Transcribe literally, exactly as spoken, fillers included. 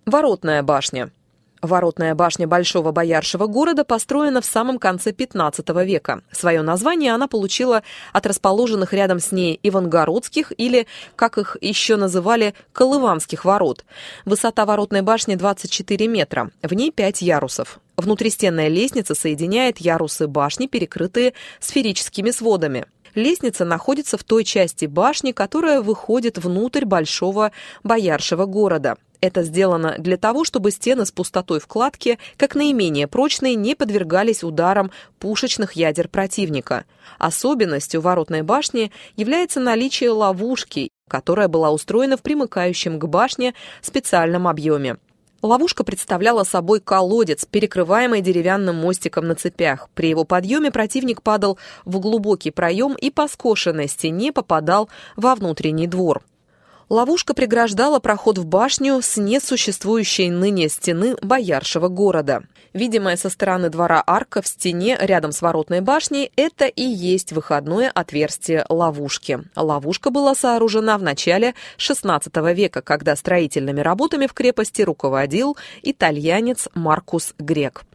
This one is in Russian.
Воротная башня. Воротная башня Большого Бояршего города построена в самом конце пятнадцатого века. Свое название она получила от расположенных рядом с ней Ивангородских или, как их еще называли, Колыванских ворот. Высота воротной башни двадцать четыре метра, в ней пять ярусов. Внутристенная лестница соединяет ярусы башни, перекрытые сферическими сводами. Лестница находится в той части башни, которая выходит внутрь Большого Бояршего города. Это сделано для того, чтобы стены с пустотой вкладки, как наименее прочные, не подвергались ударам пушечных ядер противника. Особенностью воротной башни является наличие ловушки, которая была устроена в примыкающем к башне специальном объеме. Ловушка представляла собой колодец, перекрываемый деревянным мостиком на цепях. При его подъеме противник падал в глубокий проем и по скошенной стене попадал во внутренний двор. Ловушка преграждала проход в башню с несуществующей ныне стены Бояршего города. Видимая со стороны двора арка в стене рядом с воротной башней – это и есть выходное отверстие ловушки. Ловушка была сооружена в начале шестнадцатого века, когда строительными работами в крепости руководил итальянец Маркус Грек.